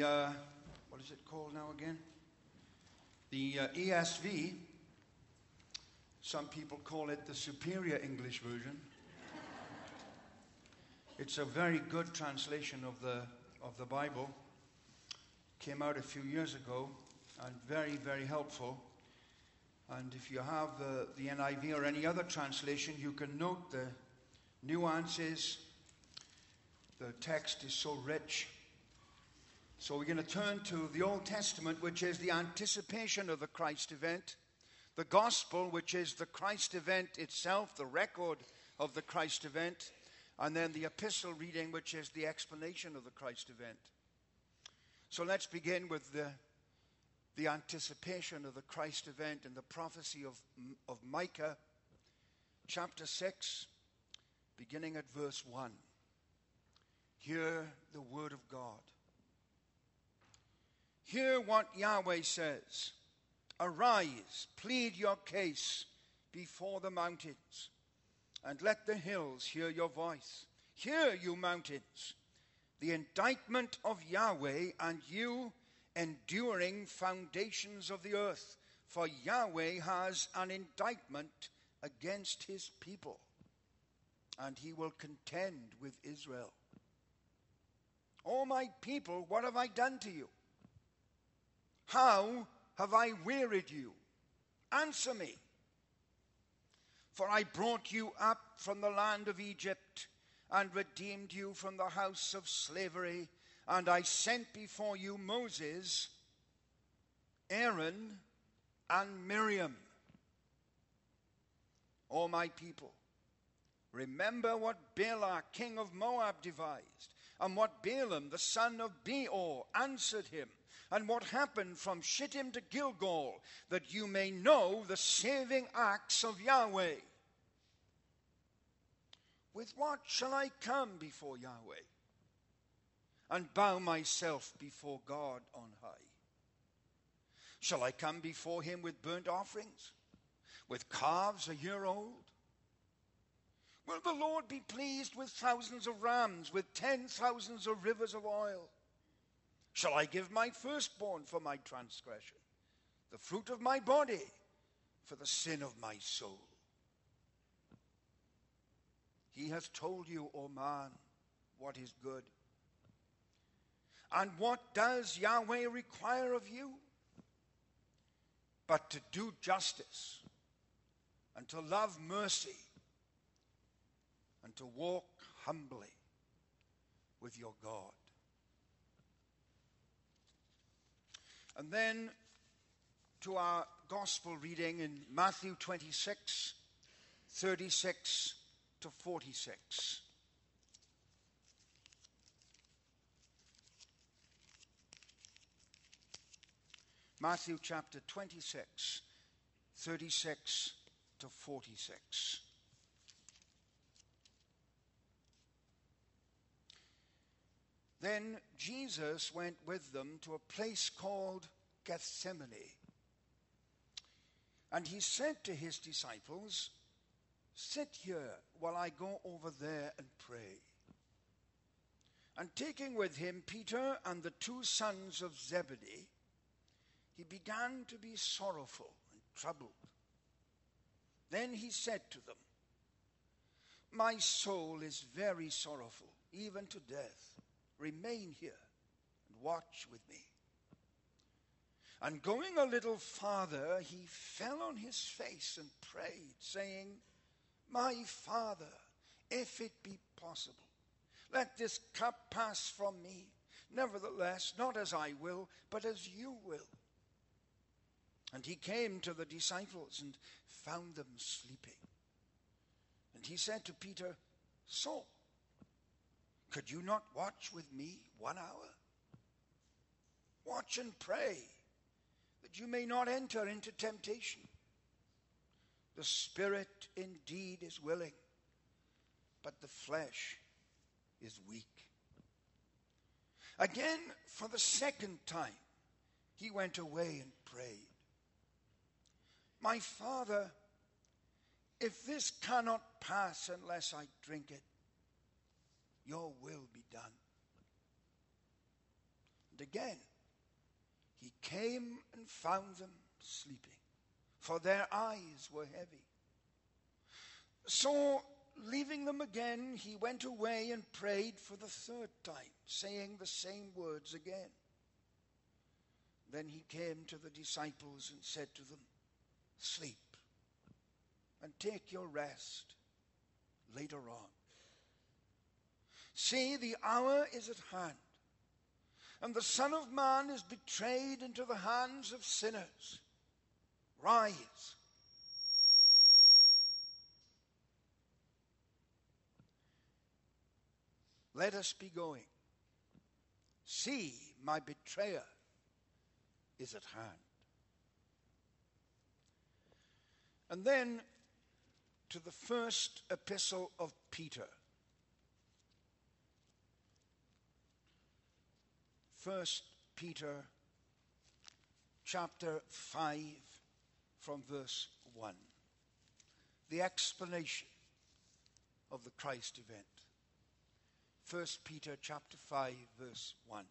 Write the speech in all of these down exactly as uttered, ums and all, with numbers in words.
uh, what is it called now again? The uh, E S V, some people call it the Superior English Version. It's a very good translation of the of the Bible. Came out a few years ago and very, very helpful. And if you have uh, the N I V or any other translation, you can note the nuances. The text is so rich. So we're going to turn to the Old Testament, which is the anticipation of the Christ event. The Gospel, which is the Christ event itself, the record of the Christ event. And then the epistle reading, which is the explanation of the Christ event. So let's begin with the, the anticipation of the Christ event and the prophecy of, of Micah, chapter six, beginning at verse one. Hear the word of God. Hear what Yahweh says. Arise, plead your case before the mountains, and let the hills hear your voice. Hear, you mountains, the indictment of Yahweh, and you enduring foundations of the earth. For Yahweh has an indictment against his people, and he will contend with Israel. O my people, what have I done to you? How have I wearied you? Answer me. For I brought you up from the land of Egypt, and redeemed you from the house of slavery. And I sent before you Moses, Aaron, and Miriam. O my people, remember what Balak, king of Moab, devised, and what Balaam, the son of Beor, answered him, and what happened from Shittim to Gilgal, that you may know the saving acts of Yahweh. With what shall I come before Yahweh and bow myself before God on high? Shall I come before him with burnt offerings, with calves a year old? Will the Lord be pleased with thousands of rams, with ten thousands of rivers of oil? Shall I give my firstborn for my transgression, the fruit of my body for the sin of my soul? He has told you, O man, what is good. And what does Yahweh require of you? But to do justice, and to love mercy, and to walk humbly with your God. And then to our gospel reading in Matthew twenty-six, thirty-six to forty-six. Matthew chapter twenty-six, thirty-six to forty-six. Then Jesus went with them to a place called Gethsemane. And he said to his disciples, sit here while I go over there and pray. And taking with him Peter and the two sons of Zebedee, he began to be sorrowful and troubled. Then he said to them, my soul is very sorrowful, even to death. Remain here and watch with me. And going a little farther, he fell on his face and prayed, saying, my Father, if it be possible, let this cup pass from me. Nevertheless, not as I will, but as you will. And he came to the disciples and found them sleeping. And he said to Peter, so, could you not watch with me one hour? Watch and pray, that you may not enter into temptation. The spirit indeed is willing, but the flesh is weak. Again, for the second time, he went away and prayed. My Father, if this cannot pass unless I drink it, your will be done. And again, he came and found them sleeping, for their eyes were heavy. So, leaving them again, he went away and prayed for the third time, saying the same words again. Then he came to the disciples and said to them, "Sleep and take your rest later on. See, the hour is at hand, and the Son of Man is betrayed into the hands of sinners. Rise." Let us be going. See, my betrayer is at hand. And then to the first epistle of Peter. First Peter chapter five from verse one. The explanation of the Christ event. First Peter chapter five verse one.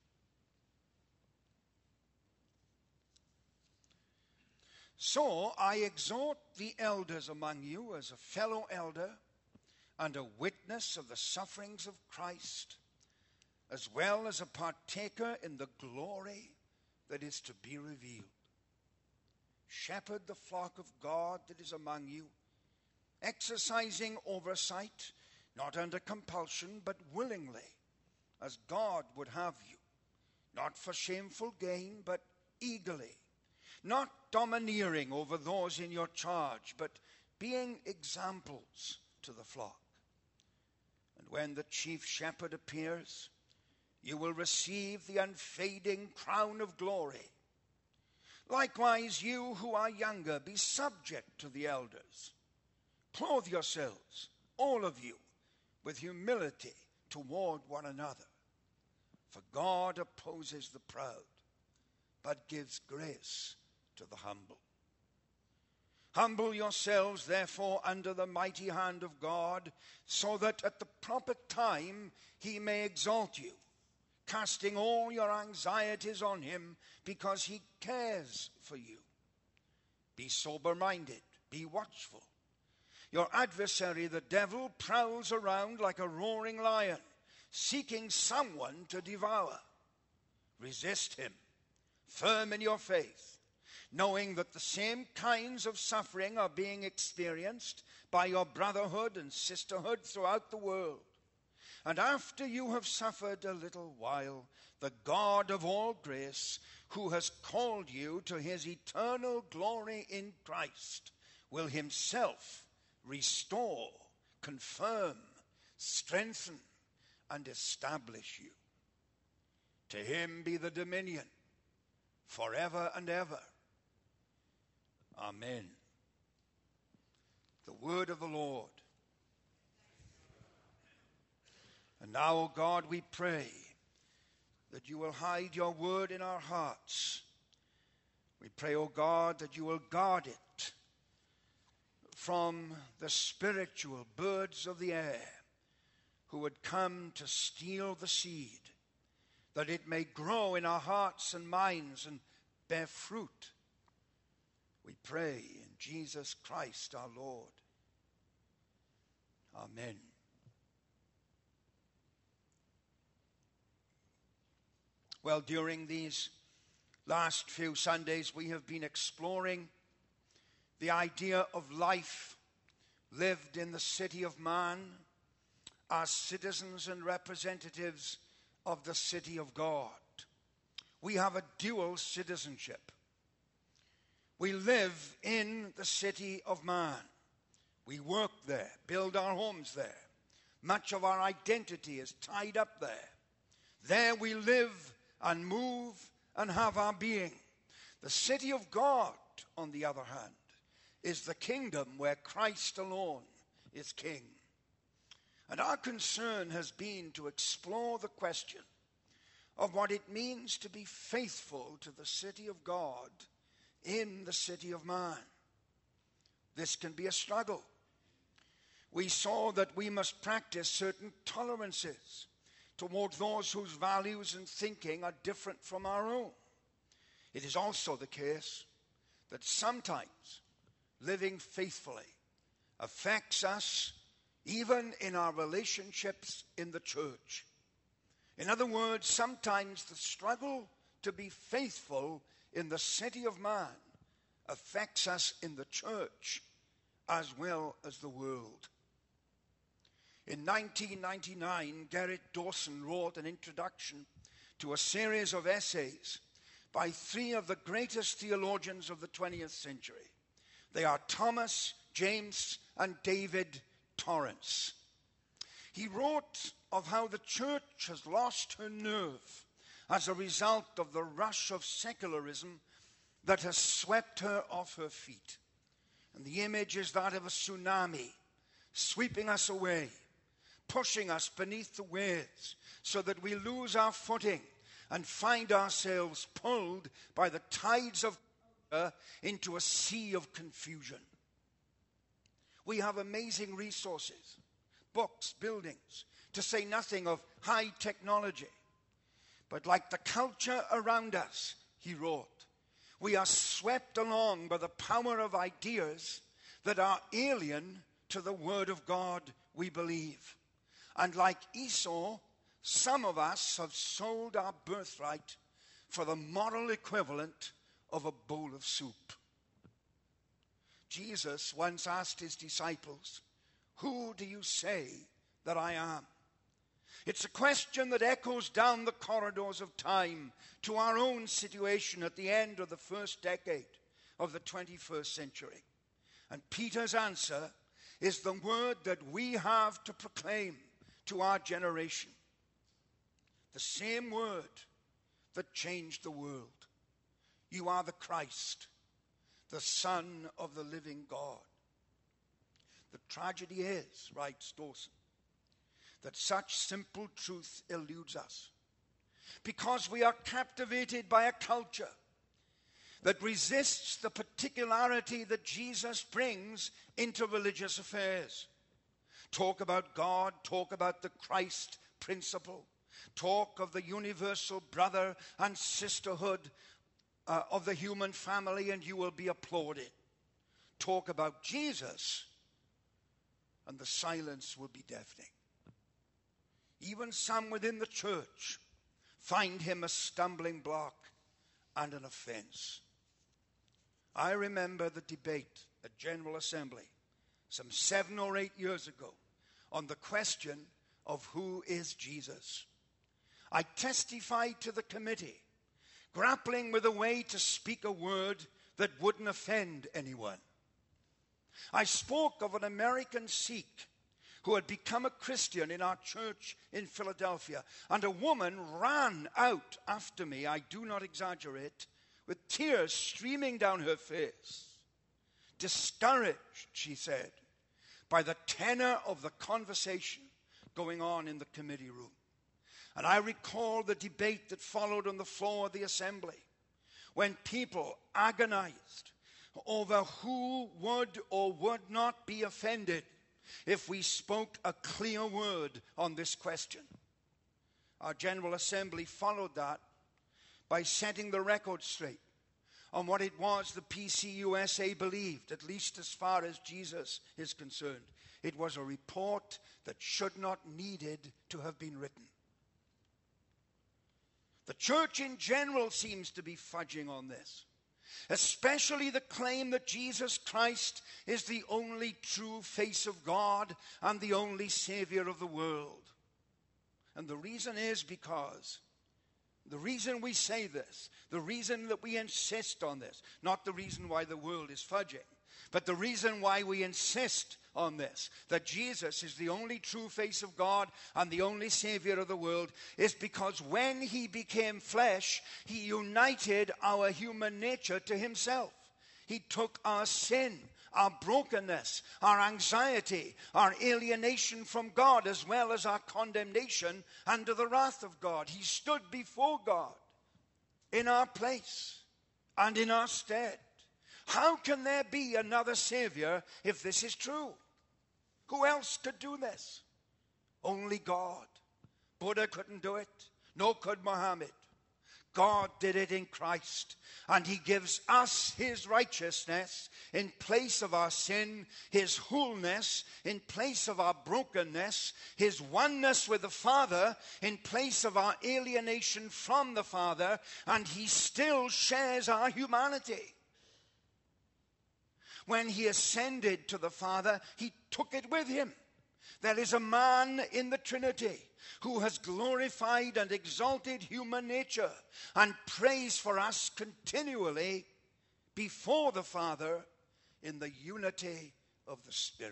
So I exhort the elders among you as a fellow elder and a witness of the sufferings of Christ, as well as a partaker in the glory that is to be revealed. Shepherd the flock of God that is among you, exercising oversight, not under compulsion, but willingly, as God would have you, not for shameful gain, but eagerly, not domineering over those in your charge, but being examples to the flock. And when the chief shepherd appears, you will receive the unfading crown of glory. Likewise, you who are younger, be subject to the elders. Clothe yourselves, all of you, with humility toward one another. For God opposes the proud, but gives grace to the humble. Humble yourselves, therefore, under the mighty hand of God, so that at the proper time he may exalt you, casting all your anxieties on him, because he cares for you. Be sober-minded, be watchful. Your adversary, the devil, prowls around like a roaring lion, seeking someone to devour. Resist him, firm in your faith, knowing that the same kinds of suffering are being experienced by your brotherhood and sisterhood throughout the world. And after you have suffered a little while, the God of all grace, who has called you to his eternal glory in Christ, will himself restore, confirm, strengthen, and establish you. To him be the dominion forever and ever. Amen. The word of the Lord. And now, O God, we pray that you will hide your word in our hearts. We pray, O God, that you will guard it from the spiritual birds of the air who would come to steal the seed, that it may grow in our hearts and minds and bear fruit. We pray in Jesus Christ our Lord. Amen. Well, during these last few Sundays, we have been exploring the idea of life lived in the city of man as citizens and representatives of the city of God. We have a dual citizenship. We live in the city of man. We work there, build our homes there. Much of our identity is tied up there. There we live and move and have our being. The city of God, on the other hand, is the kingdom where Christ alone is king. And our concern has been to explore the question of what it means to be faithful to the city of God in the city of man. This can be a struggle. We saw that we must practice certain tolerances toward those whose values and thinking are different from our own. It is also the case that sometimes living faithfully affects us even in our relationships in the church. In other words, sometimes the struggle to be faithful in the city of man affects us in the church as well as the world. In nineteen ninety-nine, Gerrit Dawson wrote an introduction to a series of essays by three of the greatest theologians of the twentieth century. They are Thomas, James, and David Torrance. He wrote of how the church has lost her nerve as a result of the rush of secularism that has swept her off her feet. And the image is that of a tsunami sweeping us away, pushing us beneath the waves so that we lose our footing and find ourselves pulled by the tides of culture into a sea of confusion. We have amazing resources, books, buildings, to say nothing of high technology. But like the culture around us, he wrote, we are swept along by the power of ideas that are alien to the word of God we believe. And like Esau, some of us have sold our birthright for the moral equivalent of a bowl of soup. Jesus once asked his disciples, "Who do you say that I am?" It's a question that echoes down the corridors of time to our own situation at the end of the first decade of the twenty-first century. And Peter's answer is the word that we have to proclaim to our generation. The same word that changed the world. You are the Christ, the Son of the living God. The tragedy is, writes Dawson, that such simple truth eludes us because we are captivated by a culture that resists the particularity that Jesus brings into religious affairs. Talk about God, talk about the Christ principle, talk of the universal brother and sisterhood uh, of the human family, and you will be applauded. Talk about Jesus, and the silence will be deafening. Even some within the church find him a stumbling block and an offense. I remember the debate at General Assembly some seven or eight years ago on the question of who is Jesus. I testified to the committee, grappling with a way to speak a word that wouldn't offend anyone. I spoke of an American Sikh who had become a Christian in our church in Philadelphia, and a woman ran out after me, I do not exaggerate, with tears streaming down her face. Discouraged, she said, by the tenor of the conversation going on in the committee room. And I recall the debate that followed on the floor of the assembly, when people agonized over who would or would not be offended if we spoke a clear word on this question. Our General Assembly followed that by setting the record straight on what it was the P C U S A believed, at least as far as Jesus is concerned. It was a report that should not needed to have been written. The church in general seems to be fudging on this, especially the claim that Jesus Christ is the only true face of God and the only Savior of the world. And the reason is because, the reason we say this, the reason that we insist on this, not the reason why the world is fudging, but the reason why we insist on this, that Jesus is the only true face of God and the only Savior of the world, is because when he became flesh, he united our human nature to himself. He took our sin, our brokenness, our anxiety, our alienation from God, as well as our condemnation under the wrath of God. He stood before God in our place and in our stead. How can there be another Savior if this is true? Who else could do this? Only God. Buddha couldn't do it. Nor could Muhammad. God did it in Christ. And he gives us his righteousness in place of our sin, his wholeness in place of our brokenness, his oneness with the Father in place of our alienation from the Father, and he still shares our humanity. When he ascended to the Father, he took it with him. There is a man in the Trinity who has glorified and exalted human nature and prays for us continually before the Father in the unity of the Spirit.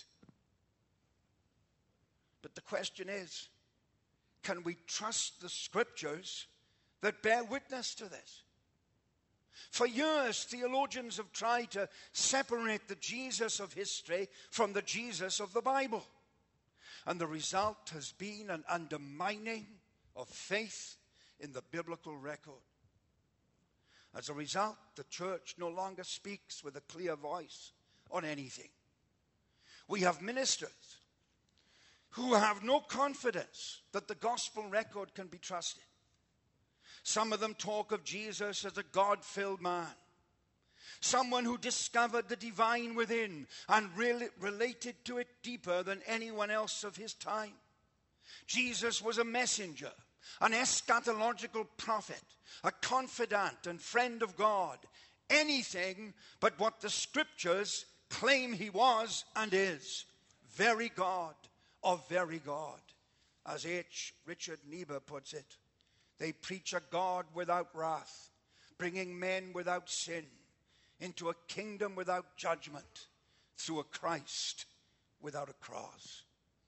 But the question is, can we trust the Scriptures that bear witness to this? For years, theologians have tried to separate the Jesus of history from the Jesus of the Bible. And the result has been an undermining of faith in the biblical record. As a result, the church no longer speaks with a clear voice on anything. We have ministers who have no confidence that the gospel record can be trusted. Some of them talk of Jesus as a God-filled man, someone who discovered the divine within and really related to it deeper than anyone else of his time. Jesus was a messenger, an eschatological prophet, a confidant and friend of God, anything but what the Scriptures claim he was and is, very God of very God. As H. Richard Niebuhr puts it, they preach a God without wrath, bringing men without sin into a kingdom without judgment through a Christ without a cross.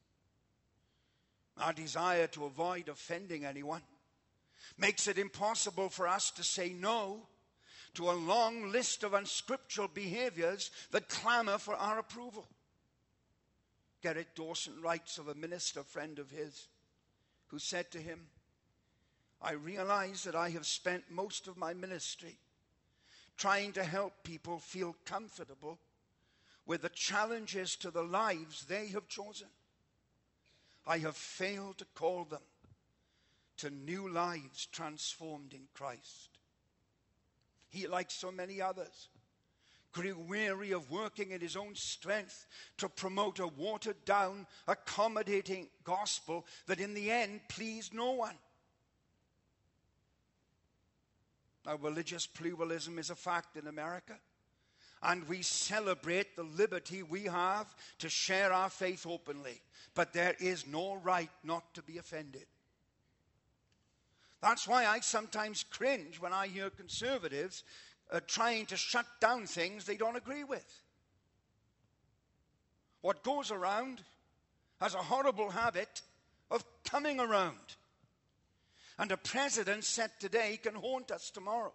Our desire to avoid offending anyone makes it impossible for us to say no to a long list of unscriptural behaviors that clamor for our approval. Gerrit Dawson writes of a minister friend of his who said to him, "I realize that I have spent most of my ministry trying to help people feel comfortable with the challenges to the lives they have chosen. I have failed to call them to new lives transformed in Christ." He, like so many others, grew weary of working in his own strength to promote a watered-down, accommodating gospel that in the end pleased no one. Now, religious pluralism is a fact in America, and we celebrate the liberty we have to share our faith openly. But there is no right not to be offended. That's why I sometimes cringe when I hear conservatives uh, trying to shut down things they don't agree with. What goes around has a horrible habit of coming around. And a president set today can haunt us tomorrow.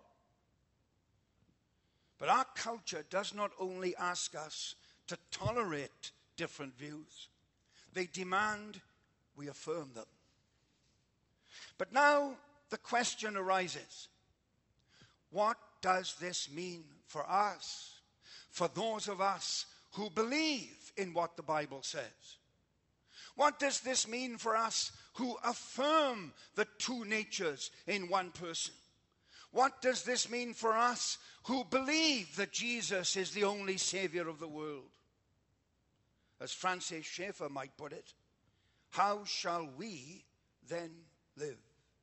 But our culture does not only ask us to tolerate different views, they demand we affirm them. But now the question arises, what does this mean for us, for those of us who believe in what the Bible says? What does this mean for us who affirm the two natures in one person? What does this mean for us who believe that Jesus is the only Savior of the world? As Francis Schaeffer might put it, how shall we then live?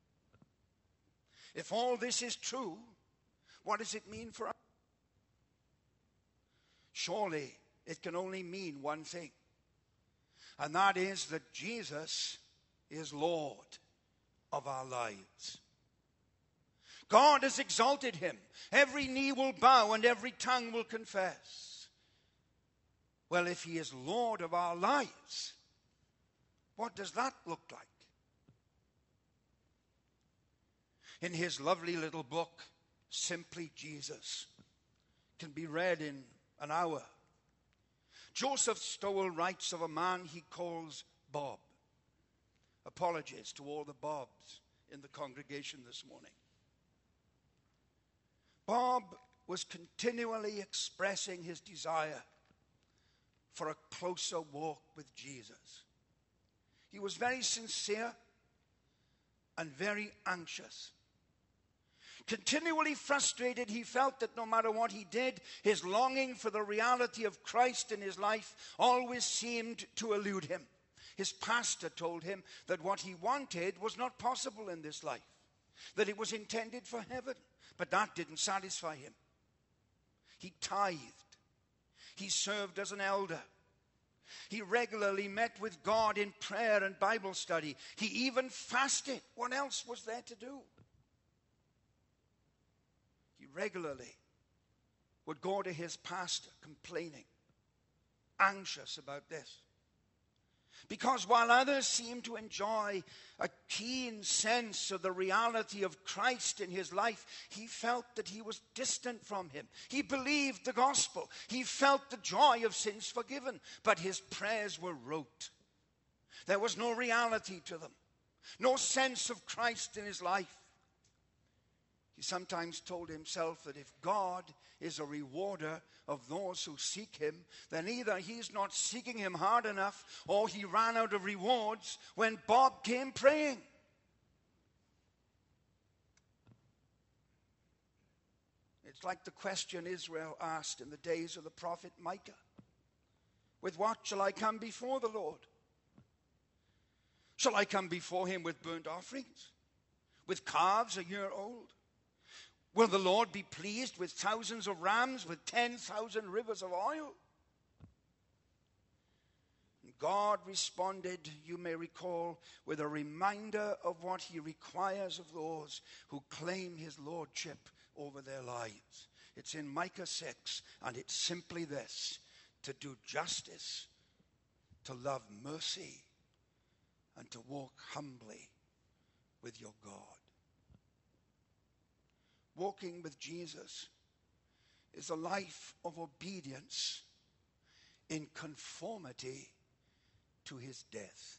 If all this is true, what does it mean for us? Surely it can only mean one thing. And that is that Jesus is Lord of our lives. God has exalted him. Every knee will bow and every tongue will confess. Well, if he is Lord of our lives, what does that look like? In his lovely little book, Simply Jesus, can be read in an hour. Joseph Stowell writes of a man he calls Bob. Apologies to all the Bobs in the congregation this morning. Bob was continually expressing his desire for a closer walk with Jesus. He was very sincere and very anxious. Continually frustrated, he felt that no matter what he did, his longing for the reality of Christ in his life always seemed to elude him. His pastor told him that what he wanted was not possible in this life, that it was intended for heaven, but that didn't satisfy him. He tithed. He served as an elder. He regularly met with God in prayer and Bible study. He even fasted. What else was there to do? He regularly would go to his pastor complaining, anxious about this. Because while others seemed to enjoy a keen sense of the reality of Christ in his life, he felt that he was distant from him. He believed the gospel. He felt the joy of sins forgiven, but his prayers were rote. There was no reality to them, no sense of Christ in his life. He sometimes told himself that if God is a rewarder of those who seek him, then either he's not seeking him hard enough or he ran out of rewards when Bob came praying. It's like the question Israel asked in the days of the prophet Micah. With what shall I come before the Lord? Shall I come before him with burnt offerings, with calves a year old? Will the Lord be pleased with thousands of rams, with ten thousand rivers of oil? And God responded, you may recall, with a reminder of what he requires of those who claim his lordship over their lives. It's in Micah six, and it's simply this: to do justice, to love mercy, and to walk humbly with your God. Walking with Jesus is a life of obedience in conformity to his death.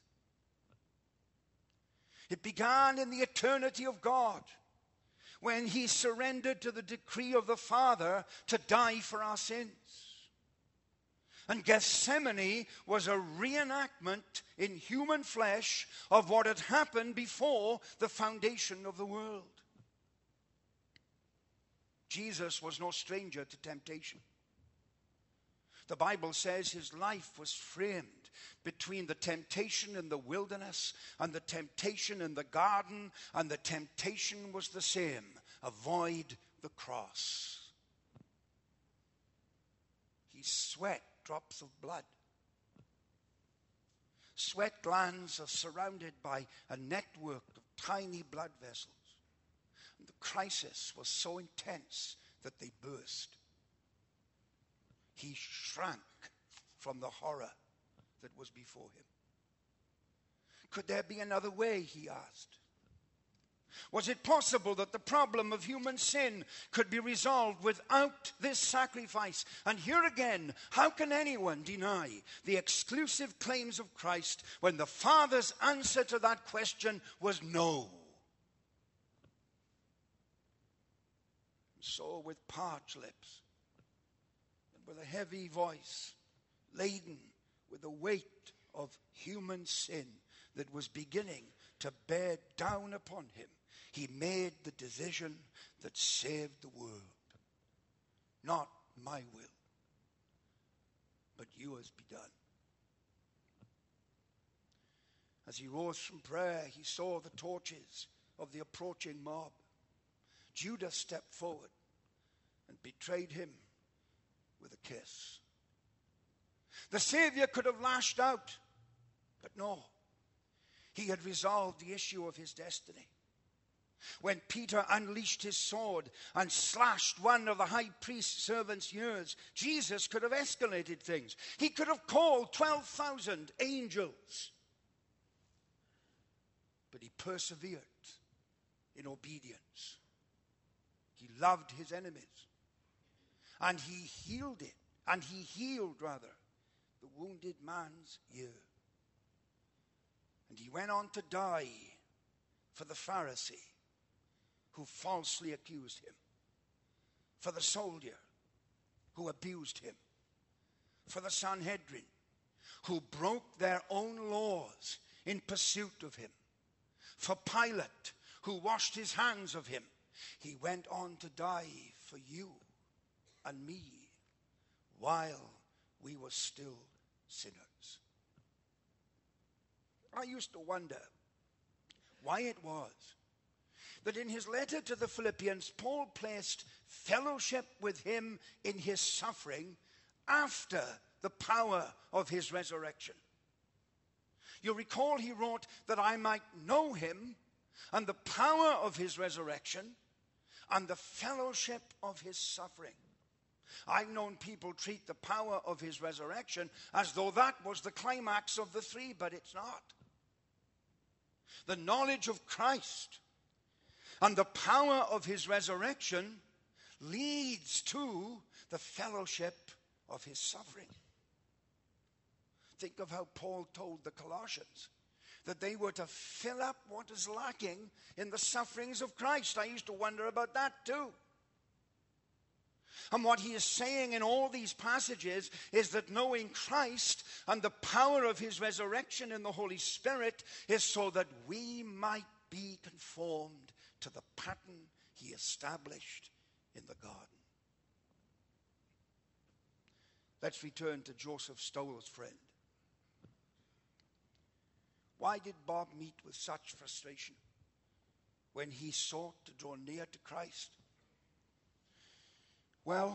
It began in the eternity of God, when he surrendered to the decree of the Father to die for our sins. And Gethsemane was a reenactment in human flesh of what had happened before the foundation of the world. Jesus was no stranger to temptation. The Bible says his life was framed between the temptation in the wilderness and the temptation in the garden, and the temptation was the same: avoid the cross. He sweat drops of blood. Sweat glands are surrounded by a network of tiny blood vessels. The crisis was so intense that they burst. He shrank from the horror that was before him. Could there be another way, he asked? Was it possible that the problem of human sin could be resolved without this sacrifice? And here again, how can anyone deny the exclusive claims of Christ when the Father's answer to that question was no? So with parched lips and with a heavy voice, laden with the weight of human sin that was beginning to bear down upon him, he made the decision that saved the world. Not my will, but yours be done. As he rose from prayer, he saw the torches of the approaching mob. Judas stepped forward and betrayed him with a kiss. The Savior could have lashed out, but no. He had resolved the issue of his destiny. When Peter unleashed his sword and slashed one of the high priest's servant's ears, Jesus could have escalated things. He could have called twelve thousand angels. But he persevered in obedience. He loved his enemies. And he healed it. And he healed, rather, the wounded man's ear. And he went on to die for the Pharisee who falsely accused him, for the soldier who abused him, for the Sanhedrin who broke their own laws in pursuit of him, for Pilate, who washed his hands of him. He went on to die for you and me while we were still sinners. I used to wonder why it was that in his letter to the Philippians, Paul placed fellowship with him in his suffering after the power of his resurrection. You recall he wrote that I might know him and the power of his resurrection and the fellowship of his suffering. I've known people treat the power of his resurrection as though that was the climax of the three, but it's not. The knowledge of Christ and the power of his resurrection leads to the fellowship of his suffering. Think of how Paul told the Colossians that they were to fill up what is lacking in the sufferings of Christ. I used to wonder about that too. And what he is saying in all these passages is that knowing Christ and the power of his resurrection in the Holy Spirit is so that we might be conformed to the pattern he established in the garden. Let's return to Joseph Stowell's friend. Why did Bob meet with such frustration when he sought to draw near to Christ? Well,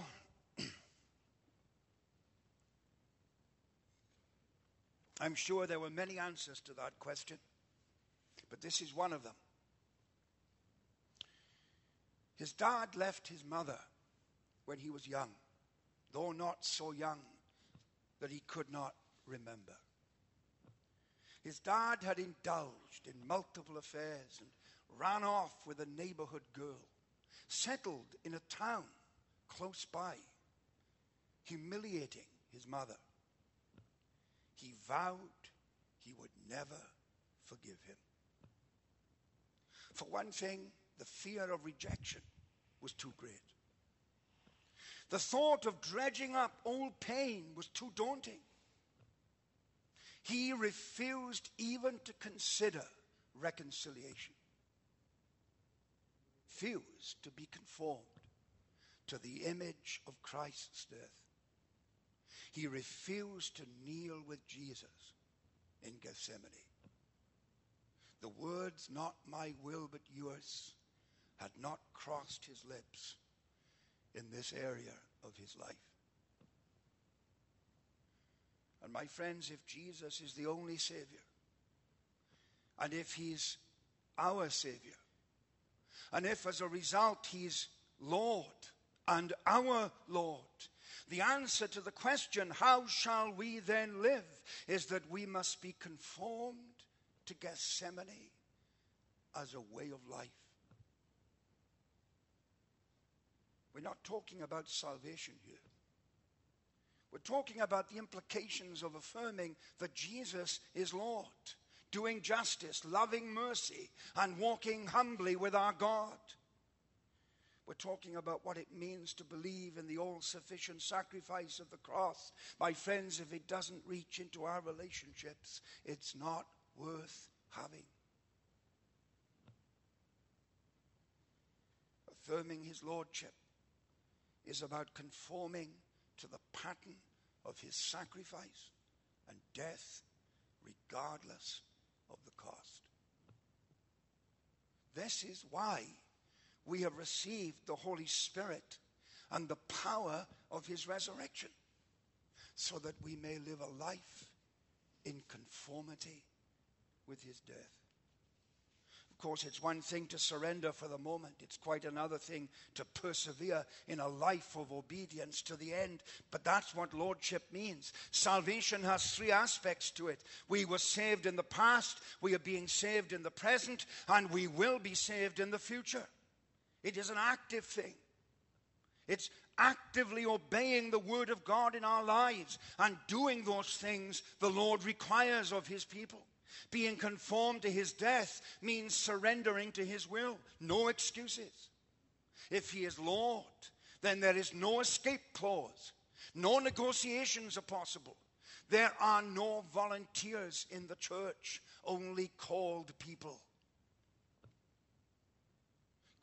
I'm sure there were many answers to that question, but this is one of them. His dad left his mother when he was young, though not so young that he could not remember. His dad had indulged in multiple affairs and ran off with a neighborhood girl, settled in a town close by, humiliating his mother. He vowed he would never forgive him. For one thing, the fear of rejection was too great. The thought of dredging up old pain was too daunting. He refused even to consider reconciliation. Refused to be conformed to the image of Christ's death. He refused to kneel with Jesus in Gethsemane. The words, "Not my will but yours," had not crossed his lips in this area of his life. And my friends, if Jesus is the only Savior, and if he's our Savior, and if as a result he's Lord and our Lord, the answer to the question, how shall we then live, is that we must be conformed to Gethsemane as a way of life. We're not talking about salvation here. We're talking about the implications of affirming that Jesus is Lord, doing justice, loving mercy, and walking humbly with our God. We're talking about what it means to believe in the all-sufficient sacrifice of the cross. My friends, if it doesn't reach into our relationships, it's not worth having. Affirming his lordship is about conforming to the pattern of his sacrifice and death, regardless of the cost. This is why we have received the Holy Spirit and the power of his resurrection, so that we may live a life in conformity with his death. Of course, it's one thing to surrender for the moment. It's quite another thing to persevere in a life of obedience to the end. But that's what lordship means. Salvation has three aspects to it. We were saved in the past, we are being saved in the present, and we will be saved in the future. It is an active thing. It's actively obeying the word of God in our lives and doing those things the Lord requires of his people. Being conformed to his death means surrendering to his will. No excuses. If he is Lord, then there is no escape clause. No negotiations are possible. There are no volunteers in the church, only called people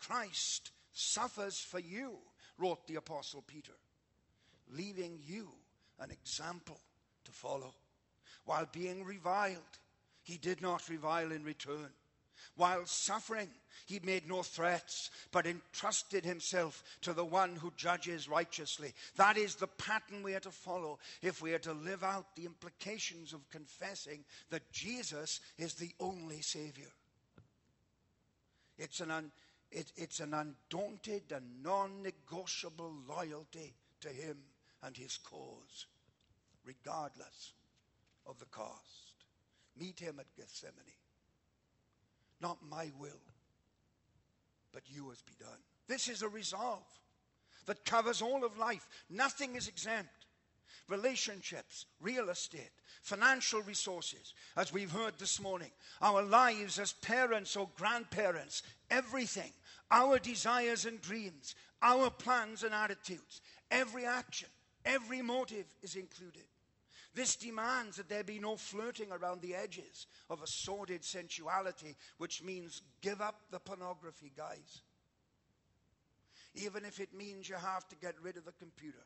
Christ suffers for you, wrote the Apostle Peter, leaving you an example to follow. While being reviled, he did not revile in return. While suffering, he made no threats, but entrusted himself to the one who judges righteously. That is the pattern we are to follow if we are to live out the implications of confessing that Jesus is the only Savior. It's an, un, it, it's an undaunted and non-negotiable loyalty to him and his cause, regardless of the cost. Meet him at Gethsemane. Not my will, but yours be done. This is a resolve that covers all of life. Nothing is exempt. Relationships, real estate, financial resources, as we've heard this morning, our lives as parents or grandparents, everything, our desires and dreams, our plans and attitudes, every action, every motive is included. This demands that there be no flirting around the edges of a sordid sensuality, which means give up the pornography, guys. Even if it means you have to get rid of the computer.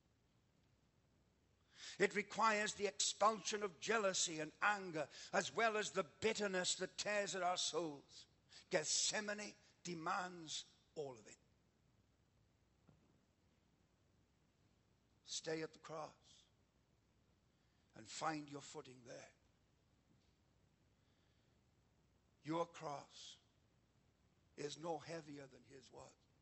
It requires the expulsion of jealousy and anger, as well as the bitterness that tears at our souls. Gethsemane demands all of it. Stay at the cross and find your footing there. Your cross is no heavier than his was.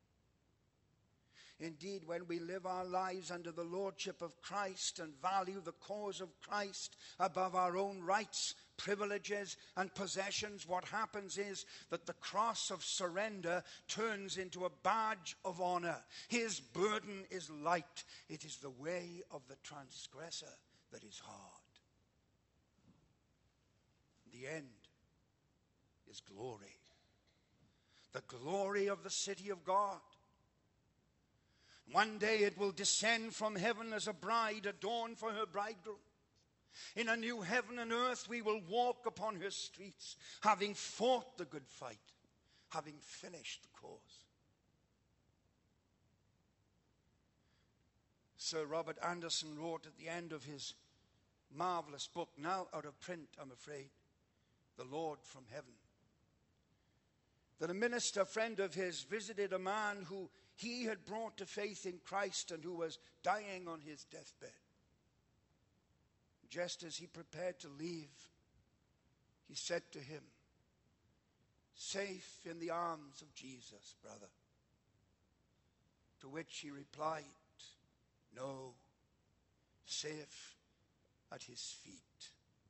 Indeed, when we live our lives under the lordship of Christ and value the cause of Christ above our own rights, privileges, and possessions, what happens is that the cross of surrender turns into a badge of honor. His burden is light. It is the way of the transgressor that is hard. The end is glory. The glory of the city of God. One day it will descend from heaven as a bride adorned for her bridegroom. In a new heaven and earth we will walk upon her streets, having fought the good fight, having finished the cause. Sir Robert Anderson wrote at the end of his marvelous book, now out of print, I'm afraid, The Lord from Heaven, that a minister friend of his visited a man who he had brought to faith in Christ and who was dying on his deathbed. Just as he prepared to leave, he said to him, "Safe in the arms of Jesus, brother." To which he replied, "No, safe at his feet."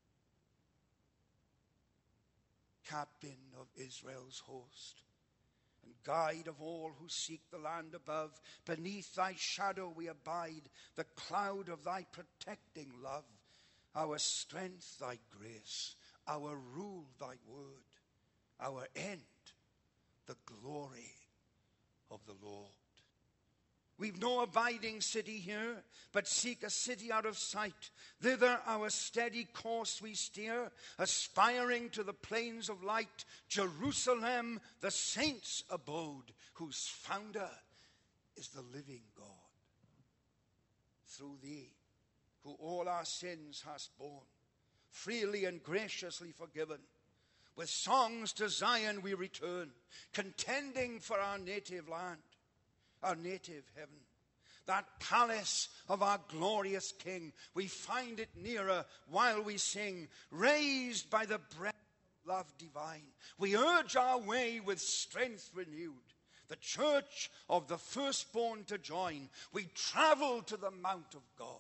Captain of Israel's host, and guide of all who seek the land above, beneath thy shadow we abide, the cloud of thy protecting love, our strength thy grace, our rule thy word, our end the glory of the Lord. We've no abiding city here, but seek a city out of sight. Thither our steady course we steer, aspiring to the plains of light, Jerusalem, the saints' abode, whose founder is the living God. Through thee, who all our sins hast borne, freely and graciously forgiven, with songs to Zion we return, contending for our native land, our native heaven, that palace of our glorious King. We find it nearer while we sing, raised by the breath of love divine. We urge our way with strength renewed, the church of the firstborn to join. We travel to the mount of God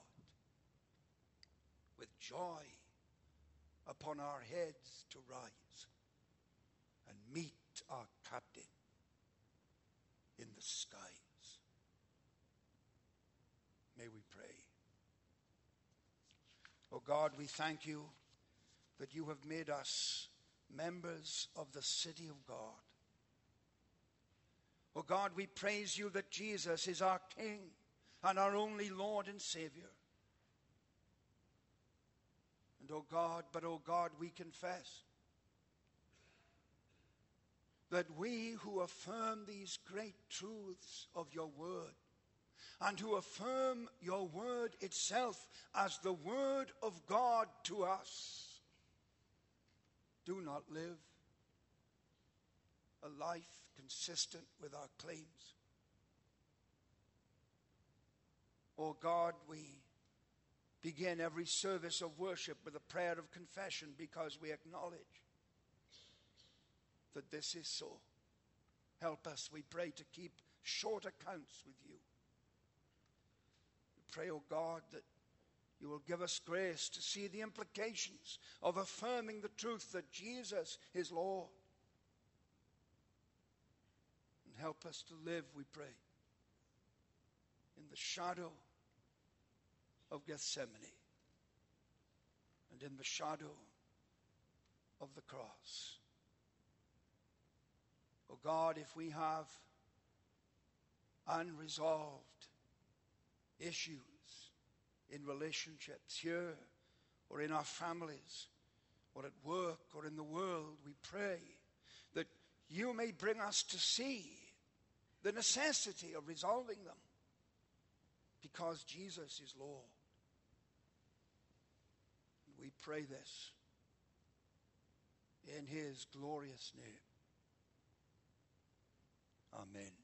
with joy upon our heads to rise and meet our captain in the skies. May we pray. Oh God, we thank you that you have made us members of the city of God. Oh God, we praise you that Jesus is our King and our only Lord and Savior. And oh God, but oh God, we confess that we who affirm these great truths of your word, and who affirm your word itself as the word of God to us, do not live a life consistent with our claims. Oh God, we begin every service of worship with a prayer of confession because we acknowledge that this is so. Help us, we pray, to keep short accounts with you. We pray, oh God, that you will give us grace to see the implications of affirming the truth that Jesus is Lord. And help us to live, we pray, in the shadow of Gethsemane and in the shadow of the cross. Oh God, if we have unresolved issues in relationships here or in our families or at work or in the world, we pray that you may bring us to see the necessity of resolving them because Jesus is Lord. We pray this in his glorious name. Amen.